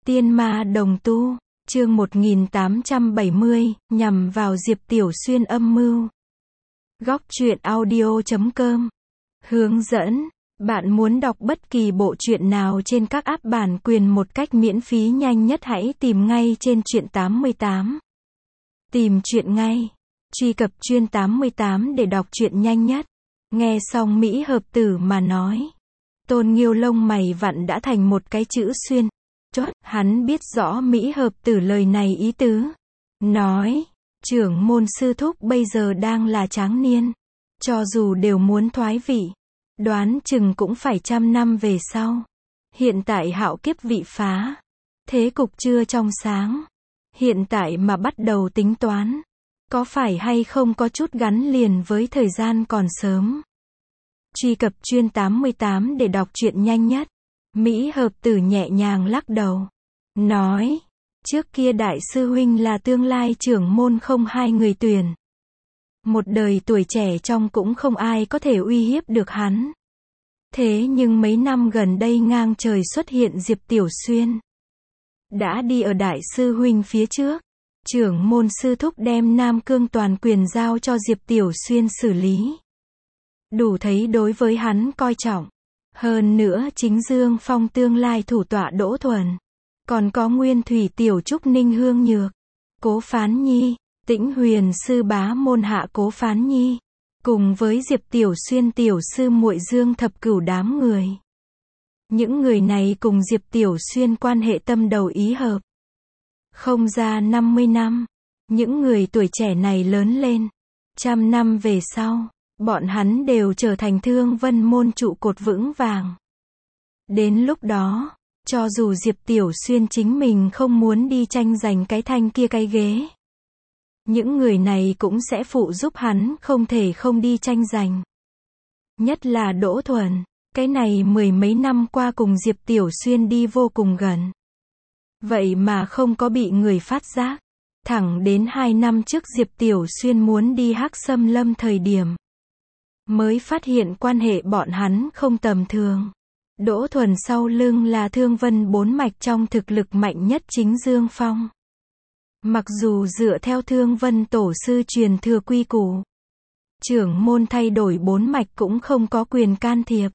Tiên ma đồng tu, chương 1870, nhằm vào Diệp Tiểu Xuyên âm mưu. Góc truyện audio.com. Hướng dẫn, bạn muốn đọc bất kỳ bộ truyện nào trên các app bản quyền một cách miễn phí nhanh nhất hãy tìm ngay trên Truyện 88. Tìm truyện ngay. Truy cập Truyện 88 để đọc truyện nhanh nhất. Nghe xong Mỹ Hợp Tử mà nói. Tôn Nghiêu lông mày vặn đã thành một cái chữ xuyên. Chốt, hắn biết rõ Mỹ Hợp Tử lời này ý tứ. Nói, trưởng môn sư thúc bây giờ đang là tráng niên. Cho dù đều muốn thoái vị, đoán chừng cũng phải 100 năm về sau. Hiện tại hạo kiếp vị phá. Thế cục chưa trong sáng. Hiện tại mà bắt đầu tính toán. Có phải hay không có chút gắn liền với thời gian còn sớm. Truy cập Truyện 88 để đọc truyện nhanh nhất. Mỹ Hợp Tử nhẹ nhàng lắc đầu. Nói, trước kia đại sư huynh là tương lai trưởng môn không hai người tuyển. Một đời tuổi trẻ trong cũng không ai có thể uy hiếp được hắn. Thế nhưng mấy năm gần đây ngang trời xuất hiện Diệp Tiểu Xuyên. Đã đi ở đại sư huynh phía trước. Trưởng môn sư thúc đem Nam Cương toàn quyền giao cho Diệp Tiểu Xuyên xử lý. Đủ thấy đối với hắn coi trọng. Hơn nữa chính Dương Phong tương lai thủ tọa Đỗ Thuần. Còn có Nguyên Thủy Tiểu Trúc Ninh Hương Nhược. Cố Phán Nhi, Tĩnh Huyền sư bá môn hạ Cố Phán Nhi. Cùng với Diệp Tiểu Xuyên tiểu sư muội Dương Thập Cửu đám người. Những người này cùng Diệp Tiểu Xuyên quan hệ tâm đầu ý hợp. Không ra 50 năm. Những người tuổi trẻ này lớn lên. 100 năm về sau. Bọn hắn đều trở thành Thương Vân môn trụ cột vững vàng. Đến lúc đó, cho dù Diệp Tiểu Xuyên chính mình không muốn đi tranh giành cái thanh kia cái ghế. Những người này cũng sẽ phụ giúp hắn không thể không đi tranh giành. Nhất là Đỗ Thuần, cái này mười mấy năm qua cùng Diệp Tiểu Xuyên đi vô cùng gần. Vậy mà không có bị người phát giác. Thẳng đến 2 năm trước Diệp Tiểu Xuyên muốn đi Hắc Xâm Lâm thời điểm. Mới phát hiện quan hệ bọn hắn không tầm thường. Đỗ Thuần sau lưng là Thương Vân bốn mạch trong thực lực mạnh nhất chính Dương Phong. Mặc dù dựa theo Thương Vân tổ sư truyền thừa quy củ. Trưởng môn thay đổi bốn mạch cũng không có quyền can thiệp.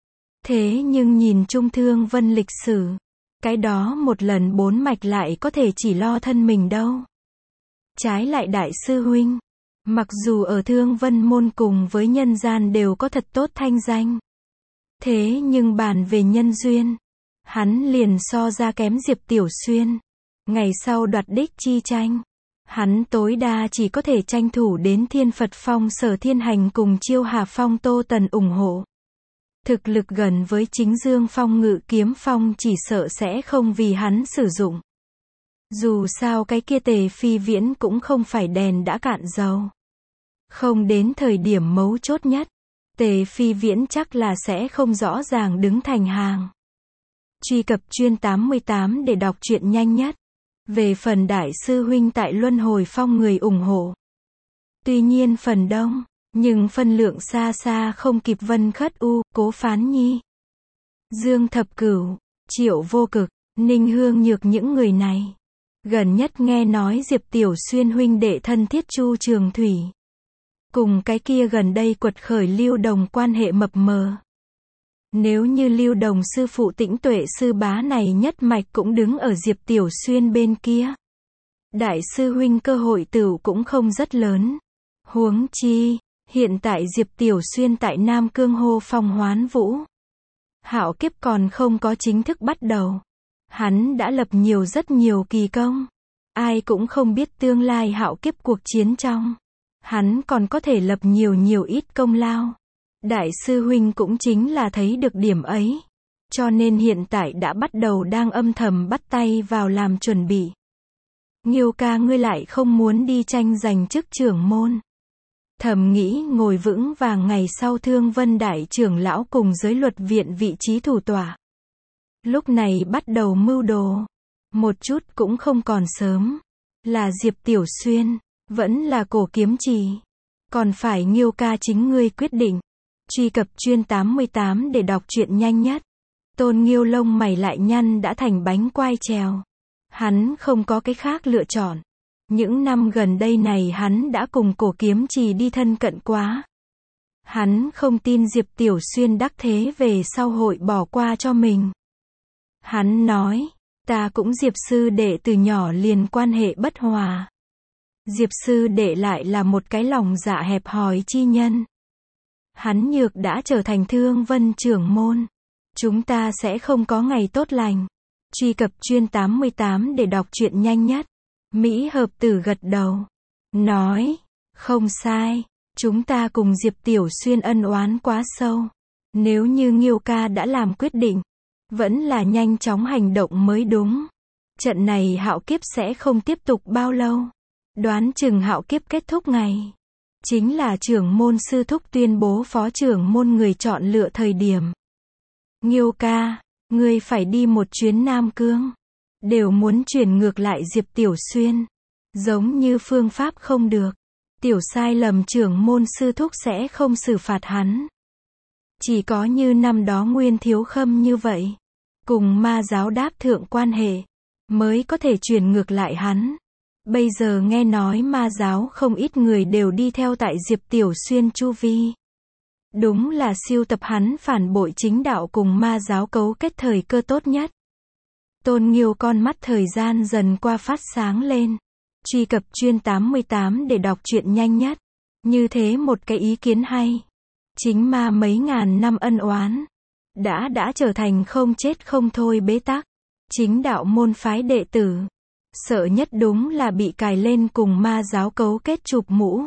Thế nhưng nhìn chung Thương Vân lịch sử. Cái đó một lần bốn mạch lại có thể chỉ lo thân mình đâu. Trái lại đại sư huynh. Mặc dù ở Thương Vân môn cùng với nhân gian đều có thật tốt thanh danh. Thế nhưng bàn về nhân duyên. Hắn liền so ra kém Diệp Tiểu Xuyên. Ngày sau đoạt đích chi tranh. Hắn tối đa chỉ có thể tranh thủ đến Thiên Phật Phong Sở Thiên Hành cùng Chiêu Hà Phong Tô Tần ủng hộ. Thực lực gần với chính Dương Phong Ngự Kiếm Phong chỉ sợ sẽ không vì hắn sử dụng. Dù sao cái kia Tề Phi Viễn cũng không phải đèn đã cạn dầu. Không đến thời điểm mấu chốt nhất. Tề Phi Viễn chắc là sẽ không rõ ràng đứng thành hàng. Truy cập Truyện 88 để đọc truyện nhanh nhất. Về phần đại sư huynh tại Luân Hồi Phong người ủng hộ. Tuy nhiên phần đông, nhưng phân lượng xa xa không kịp Vân Khất U, Cố Phán Nhi. Dương Thập Cửu, Triệu Vô Cực, Ninh Hương Nhược những người này. Gần nhất nghe nói Diệp Tiểu Xuyên huynh đệ thân thiết Chu Trường Thủy. Cùng cái kia gần đây quật khởi Lưu Đồng quan hệ mập mờ. Nếu như Lưu Đồng sư phụ Tĩnh Tuệ sư bá này nhất mạch cũng đứng ở Diệp Tiểu Xuyên bên kia. Đại sư huynh cơ hội tửu cũng không rất lớn. Huống chi, hiện tại Diệp Tiểu Xuyên tại Nam Cương hô phong hoán vũ. Hạo kiếp còn không có chính thức bắt đầu. Hắn đã lập rất nhiều kỳ công. Ai cũng không biết tương lai hạo kiếp cuộc chiến trong. Hắn còn có thể lập nhiều ít công lao. Đại sư huynh cũng chính là thấy được điểm ấy. Cho nên hiện tại đã bắt đầu đang âm thầm bắt tay vào làm chuẩn bị. Nghiêu ca ngươi lại không muốn đi tranh giành chức trưởng môn. Thầm nghĩ ngồi vững vàng ngày sau Thương Vân đại trưởng lão cùng giới luật viện vị trí thủ tọa. Lúc này bắt đầu mưu đồ. Một chút cũng không còn sớm. Là Diệp Tiểu Xuyên. Vẫn là Cổ Kiếm Trì. Còn phải Nghiêu ca chính ngươi quyết định. Truy cập Truyện 88 để đọc truyện nhanh nhất. Tôn Nghiêu lông mày lại nhăn đã thành bánh quai trèo. Hắn không có cái khác lựa chọn. Những năm gần đây này hắn đã cùng Cổ Kiếm Trì đi thân cận quá. Hắn không tin Diệp Tiểu Xuyên đắc thế về sau hội bỏ qua cho mình. Hắn nói, ta cũng Diệp sư đệ từ nhỏ liền quan hệ bất hòa. Diệp sư đệ lại là một cái lòng dạ hẹp hòi chi nhân. Hắn nhược đã trở thành Thương Vân trưởng môn. Chúng ta sẽ không có ngày tốt lành. Truy cập chuyên 88 để đọc truyện nhanh nhất. Mỹ Hợp Tử gật đầu. Nói, không sai. Chúng ta cùng Diệp Tiểu Xuyên ân oán quá sâu. Nếu như Nghiêu ca đã làm quyết định, vẫn là nhanh chóng hành động mới đúng. Trận này hạo kiếp sẽ không tiếp tục bao lâu. Đoán chừng hạo kiếp kết thúc ngày. Chính là trưởng môn sư thúc tuyên bố phó trưởng môn người chọn lựa thời điểm. Nghiêu ca, ngươi phải đi một chuyến Nam Cương. Đều muốn chuyển ngược lại Diệp Tiểu Xuyên. Giống như phương pháp không được. Tiểu sai lầm trưởng môn sư thúc sẽ không xử phạt hắn. Chỉ có như năm đó Nguyên Thiếu Khâm như vậy. Cùng ma giáo đáp thượng quan hệ. Mới có thể chuyển ngược lại hắn. Bây giờ nghe nói ma giáo không ít người đều đi theo tại Diệp Tiểu Xuyên chu vi. Đúng là siêu tập hắn phản bội chính đạo cùng ma giáo cấu kết thời cơ tốt nhất. Tôn Nghiêu con mắt thời gian dần qua phát sáng lên. Truy cập chuyên 88 để đọc truyện nhanh nhất. Như thế một cái ý kiến hay. Chính ma mấy ngàn năm ân oán. Đã trở thành không chết không thôi bế tắc. Chính đạo môn phái đệ tử. Sợ nhất đúng là bị cài lên cùng ma giáo cấu kết chụp mũ.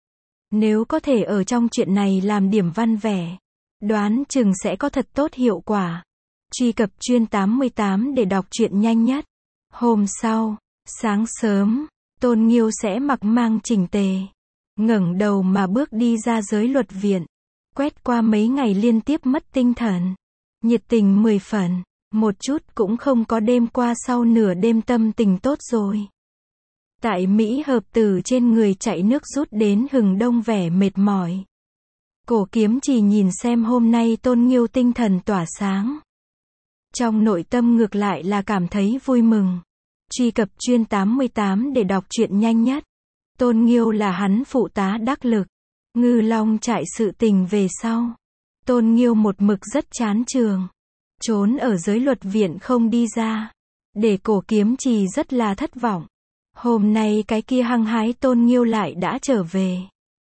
Nếu có thể ở trong chuyện này làm điểm văn vẻ. Đoán chừng sẽ có thật tốt hiệu quả. Truy cập chuyên 88 để đọc truyện nhanh nhất. Hôm sau, sáng sớm, Tôn Nghiêu sẽ mặc mang chỉnh tề. Ngẩng đầu mà bước đi ra giới luật viện. Quét qua mấy ngày liên tiếp mất tinh thần. Nhiệt tình 10 phần. Một chút cũng không có đêm qua sau nửa đêm tâm tình tốt rồi. Tại Mỹ Hợp Tử trên người chạy nước rút đến hừng đông vẻ mệt mỏi. Cổ Kiếm Trì nhìn xem hôm nay Tôn Nghiêu tinh thần tỏa sáng. Trong nội tâm ngược lại là cảm thấy vui mừng. Truy cập chuyên 88 để đọc truyện nhanh nhất. Tôn Nghiêu là hắn phụ tá đắc lực. Ngư Long trại sự tình về sau. Tôn Nghiêu một mực rất chán trường. Trốn ở giới luật viện không đi ra. Để Cổ Kiếm Trì rất là thất vọng. Hôm nay cái kia hăng hái Tôn Nghiêu lại đã trở về.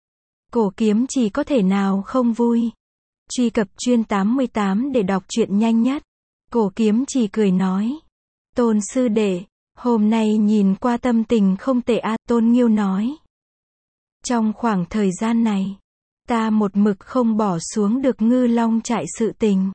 Cổ Kiếm Trì có thể nào không vui. Truy cập chuyên 88 để đọc truyện nhanh nhất. Cổ Kiếm Trì cười nói. Tôn sư đệ, hôm nay nhìn qua tâm tình không tệ a. Tôn Nghiêu nói. Trong khoảng thời gian này, ta một mực không bỏ xuống được Ngư Long trại sự tình.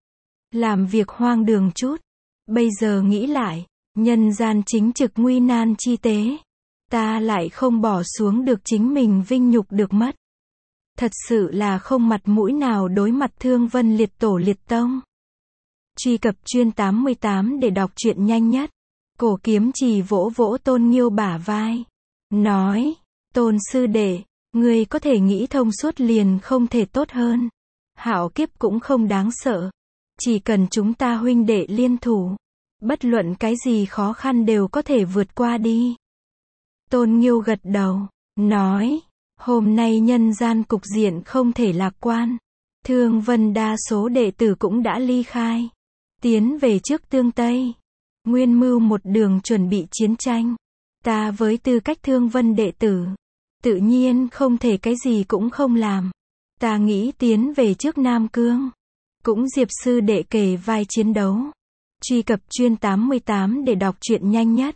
Làm việc hoang đường chút. Bây giờ nghĩ lại, nhân gian chính trực nguy nan chi tế. Ta lại không bỏ xuống được chính mình vinh nhục được mất. Thật sự là không mặt mũi nào đối mặt Thương Vân liệt tổ liệt tông. Truy cập chuyên 88 để đọc truyện nhanh nhất. Cổ Kiếm Trì vỗ vỗ Tôn Nghiêu bả vai. Nói, Tôn sư đệ, ngươi có thể nghĩ thông suốt liền không thể tốt hơn. Hạo kiếp cũng không đáng sợ. Chỉ cần chúng ta huynh đệ liên thủ. Bất luận cái gì khó khăn đều có thể vượt qua đi. Tôn Nghiêu gật đầu. Nói, hôm nay nhân gian cục diện không thể lạc quan. Thương Vân đa số đệ tử cũng đã ly khai. Tiến về trước Tương Tây. Nguyên mưu một đường chuẩn bị chiến tranh. Ta với tư cách Thương Vân đệ tử. Tự nhiên không thể cái gì cũng không làm. Ta nghĩ tiến về trước Nam Cương. Cũng Diệp sư đệ kề vai chiến đấu. Truy cập chuyên 88 để đọc truyện nhanh nhất.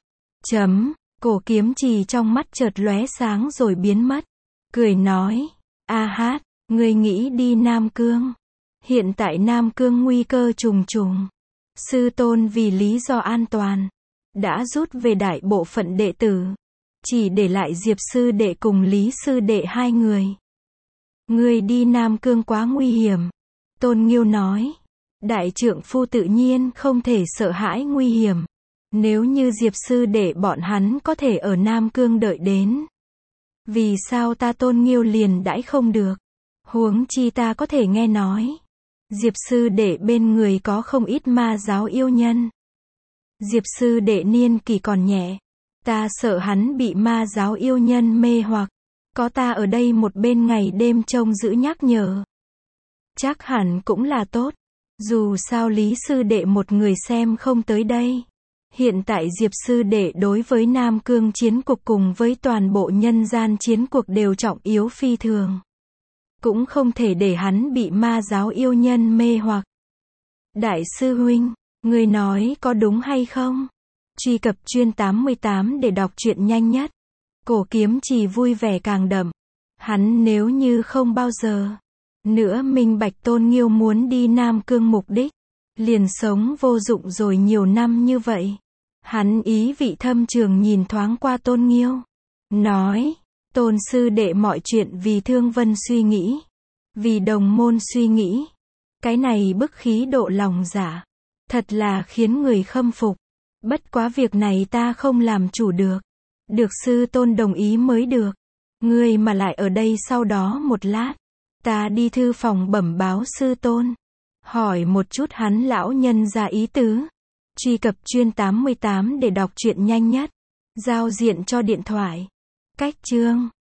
Cổ Kiếm Trì trong mắt chợt lóe sáng rồi biến mất. Cười nói. A hát, ngươi nghĩ đi Nam Cương. Hiện tại Nam Cương nguy cơ trùng trùng. Sư tôn vì lý do an toàn. Đã rút về đại bộ phận đệ tử. Chỉ để lại Diệp sư đệ cùng Lý sư đệ hai người. Ngươi đi Nam Cương quá nguy hiểm. Tôn Nghiêu nói. Đại trượng phu tự nhiên không thể sợ hãi nguy hiểm. Nếu như Diệp sư đệ bọn hắn có thể ở Nam Cương đợi đến. Vì sao ta Tôn Nghiêu liền đãi không được? Huống chi ta có thể nghe nói. Diệp sư đệ bên người có không ít ma giáo yêu nhân. Diệp sư đệ niên kỷ còn nhẹ. Ta sợ hắn bị ma giáo yêu nhân mê hoặc. Có ta ở đây một bên ngày đêm trông giữ nhắc nhở. Chắc hẳn cũng là tốt. Dù sao Lý sư đệ một người xem không tới đây. Hiện tại Diệp sư đệ đối với Nam Cương chiến cuộc cùng với toàn bộ nhân gian chiến cuộc đều trọng yếu phi thường. Cũng không thể để hắn bị ma giáo yêu nhân mê hoặc. Đại sư huynh, người nói có đúng hay không? Truy cập Chuyên 88 để đọc truyện nhanh nhất. Cổ Kiếm Trì vui vẻ càng đậm. Hắn nếu như không bao giờ nữa minh bạch Tôn Nghiêu muốn đi Nam Cương mục đích, liền sống vô dụng rồi nhiều năm như vậy. Hắn ý vị thâm trường nhìn thoáng qua Tôn Nghiêu. Nói, Tôn sư đệ mọi chuyện vì Thương Vân suy nghĩ. Vì đồng môn suy nghĩ. Cái này bức khí độ lòng dạ. Thật là khiến người khâm phục. Bất quá việc này ta không làm chủ được. Được sư tôn đồng ý mới được. Ngươi mà lại ở đây sau đó một lát. Ta đi thư phòng bẩm báo sư tôn. Hỏi một chút hắn lão nhân ra ý tứ. Truy cập Chuyên 88 để đọc truyện nhanh nhất. Giao diện cho điện thoại. Cách chương